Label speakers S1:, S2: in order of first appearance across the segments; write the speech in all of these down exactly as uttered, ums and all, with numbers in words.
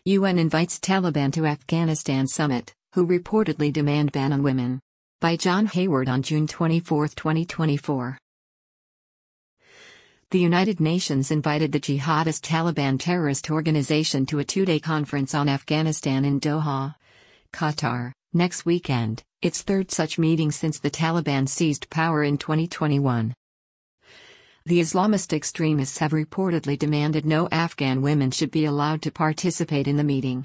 S1: U N invites Taliban to Afghanistan summit, who reportedly demand ban on women. By John Hayward on June twenty-fourth, twenty twenty-four. The United Nations invited the jihadist Taliban terrorist organization to a two-day conference on Afghanistan in Doha, Qatar, next weekend, its third such meeting since the Taliban seized power in twenty twenty-one. The Islamist extremists have reportedly demanded no Afghan women should be allowed to participate in the meeting.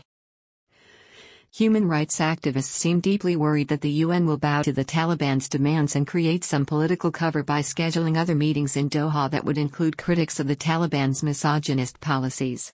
S1: Human rights activists seem deeply worried that the U N will bow to the Taliban's demands and create some political cover by scheduling other meetings in Doha that would include critics of the Taliban's misogynist policies.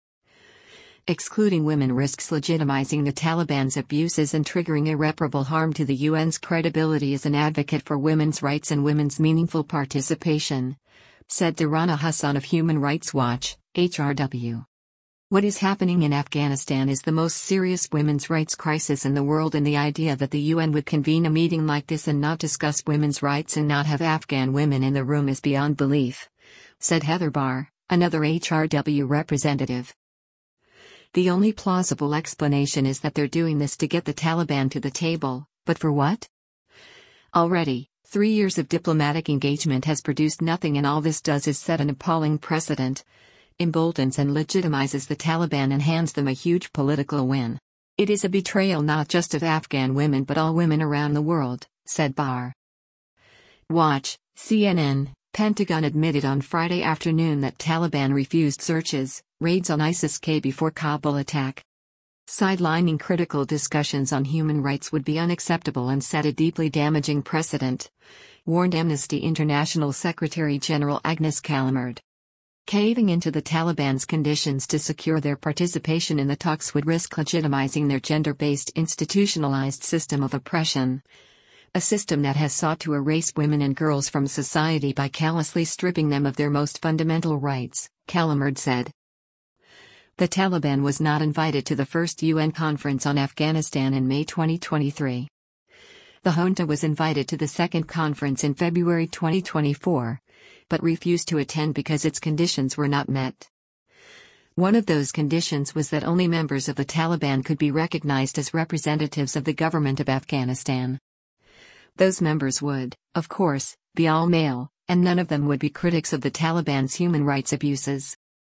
S1: Excluding women risks legitimizing the Taliban's abuses and triggering irreparable harm to the U N's credibility as an advocate for women's rights and women's meaningful participation, said Darana Hassan of Human Rights Watch, H R W. What is happening in Afghanistan is the most serious women's rights crisis in the world, and the idea that the U N would convene a meeting like this and not discuss women's rights and not have Afghan women in the room is beyond belief, said Heather Barr, another H R W representative. The only plausible explanation is that they're doing this to get the Taliban to the table, but for what? Already, three years of diplomatic engagement has produced nothing, and all this does is set an appalling precedent, emboldens and legitimizes the Taliban and hands them a huge political win. It is a betrayal not just of Afghan women but all women around the world, said Barr. Watch, C N N, Pentagon admitted on Friday afternoon that Taliban refused searches, raids on ISIS-K before Kabul attack. Sidelining critical discussions on human rights would be unacceptable and set a deeply damaging precedent, warned Amnesty International Secretary General Agnes Callamard. Caving into the Taliban's conditions to secure their participation in the talks would risk legitimizing their gender-based institutionalized system of oppression, a system that has sought to erase women and girls from society by callously stripping them of their most fundamental rights, Callamard said. The Taliban was not invited to the first U N conference on Afghanistan in May twenty twenty-three. The junta was invited to the second conference in February twenty twenty-four, but refused to attend because its conditions were not met. One of those conditions was that only members of the Taliban could be recognized as representatives of the government of Afghanistan. Those members would, of course, be all male, and none of them would be critics of the Taliban's human rights abuses.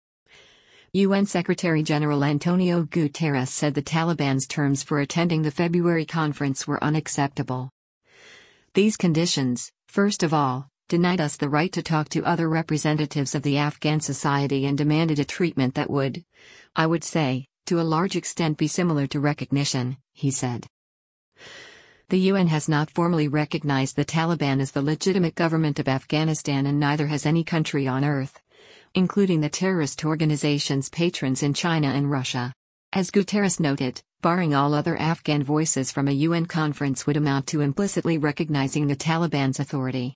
S1: U N Secretary-General Antonio Guterres said the Taliban's terms for attending the February conference were unacceptable. These conditions, first of all, denied us the right to talk to other representatives of the Afghan society and demanded a treatment that would, I would say, to a large extent be similar to recognition, he said. The U N has not formally recognized the Taliban as the legitimate government of Afghanistan, and neither has any country on earth, including the terrorist organization's patrons in China and Russia. As Guterres noted, barring all other Afghan voices from a U N conference would amount to implicitly recognizing the Taliban's authority.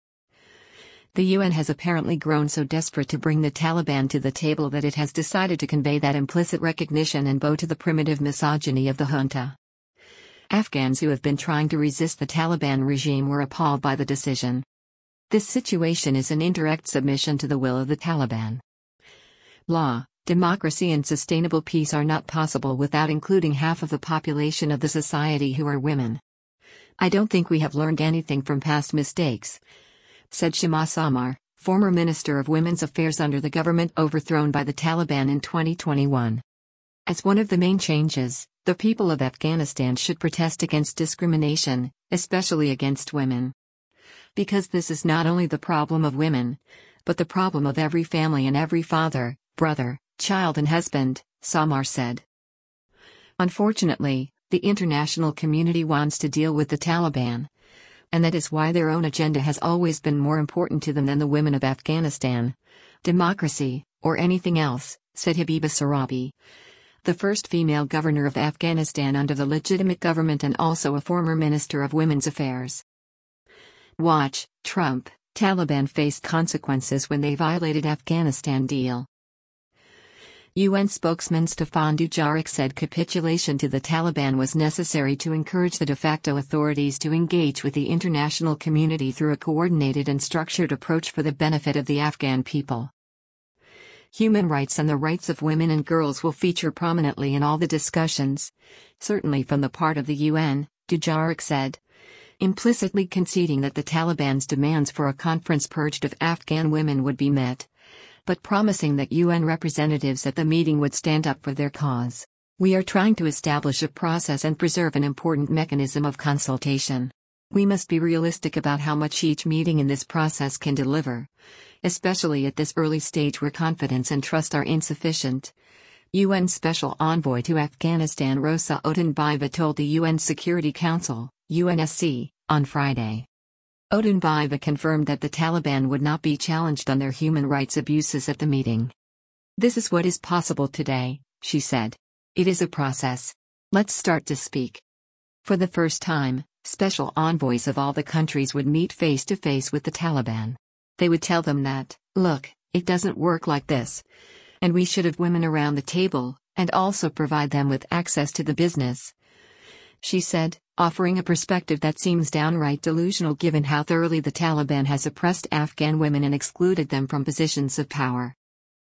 S1: The U N has apparently grown so desperate to bring the Taliban to the table that it has decided to convey that implicit recognition and bow to the primitive misogyny of the junta. Afghans who have been trying to resist the Taliban regime were appalled by the decision. This situation is an indirect submission to the will of the Taliban. Law, democracy and sustainable peace are not possible without including half of the population of the society who are women. I don't think we have learned anything from past mistakes, said Shama Samar, former Minister of Women's Affairs under the government overthrown by the Taliban in twenty twenty-one. As one of the main changes, the people of Afghanistan should protest against discrimination, especially against women. Because this is not only the problem of women, but the problem of every family and every father, brother, child and husband, Samar said. Unfortunately, the international community wants to deal with the Taliban, and that is why their own agenda has always been more important to them than the women of Afghanistan, democracy, or anything else, said Habiba Sorabi, the first female governor of Afghanistan under the legitimate government and also a former Minister of Women's Affairs. Watch, Trump, Taliban faced consequences when they violated Afghanistan deal. U N spokesman Stefan Dujarric said capitulation to the Taliban was necessary to encourage the de facto authorities to engage with the international community through a coordinated and structured approach for the benefit of the Afghan people. Human rights and the rights of women and girls will feature prominently in all the discussions, certainly from the part of the U N, Dujarric said, implicitly conceding that the Taliban's demands for a conference purged of Afghan women would be met, but promising that U N representatives at the meeting would stand up for their cause. We are trying to establish a process and preserve an important mechanism of consultation. We must be realistic about how much each meeting in this process can deliver, especially at this early stage where confidence and trust are insufficient. U N Special Envoy to Afghanistan Rosa Otunbayeva told the U N Security Council, U N S C, on Friday. Otunbayeva confirmed that the Taliban would not be challenged on their human rights abuses at the meeting. This is what is possible today, she said. It is a process. Let's start to speak. For the first time, special envoys of all the countries would meet face to face with the Taliban. They would tell them that, look, it doesn't work like this. And we should have women around the table, and also provide them with access to the business. She said, offering a perspective that seems downright delusional given how thoroughly the Taliban has oppressed Afghan women and excluded them from positions of power.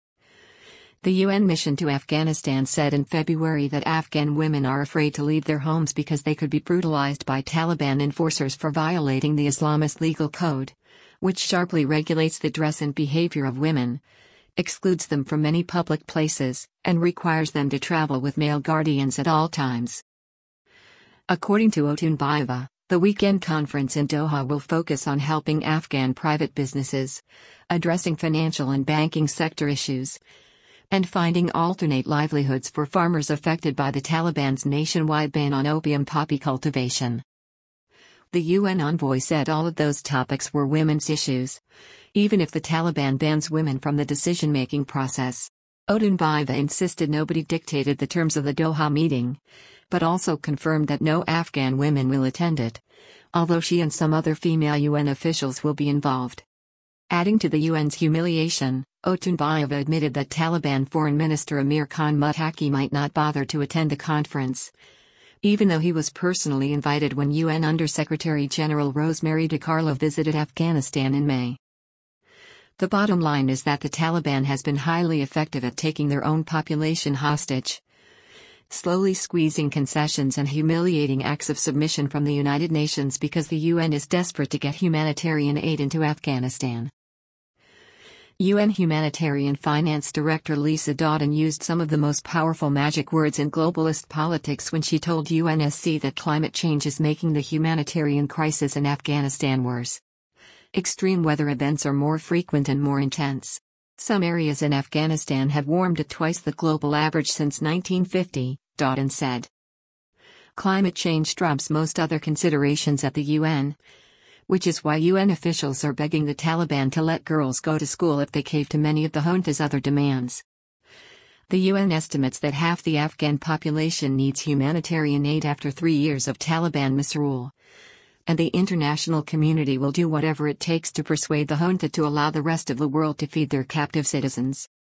S1: The U N mission to Afghanistan said in February that Afghan women are afraid to leave their homes because they could be brutalized by Taliban enforcers for violating the Islamist legal code, which sharply regulates the dress and behavior of women, excludes them from many public places, and requires them to travel with male guardians at all times. According to Otunbayeva, the weekend conference in Doha will focus on helping Afghan private businesses, addressing financial and banking sector issues, and finding alternate livelihoods for farmers affected by the Taliban's nationwide ban on opium poppy cultivation. The U N envoy said all of those topics were women's issues, even if the Taliban bans women from the decision-making process. Otunbayeva insisted nobody dictated the terms of the Doha meeting, but also confirmed that no Afghan women will attend it, although she and some other female U N officials will be involved. Adding to the U N's humiliation, Otunbayeva admitted that Taliban Foreign Minister Amir Khan Muttaqi might not bother to attend the conference, even though he was personally invited when U N Under-Secretary General Rosemary DiCarlo visited Afghanistan in May. The bottom line is that the Taliban has been highly effective at taking their own population hostage, slowly squeezing concessions and humiliating acts of submission from the United Nations because the U N is desperate to get humanitarian aid into Afghanistan. U N Humanitarian Finance Director Lisa Doughton used some of the most powerful magic words in globalist politics when she told U N S C that climate change is making the humanitarian crisis in Afghanistan worse. Extreme weather events are more frequent and more intense. Some areas in Afghanistan have warmed at twice the global average since nineteen fifty, Doughton said. Climate change trumps most other considerations at the U N, which is why U N officials are begging the Taliban to let girls go to school if they cave to many of the junta's other demands. The U N estimates that half the Afghan population needs humanitarian aid after three years of Taliban misrule, and the international community will do whatever it takes to persuade the junta to allow the rest of the world to feed their captive citizens.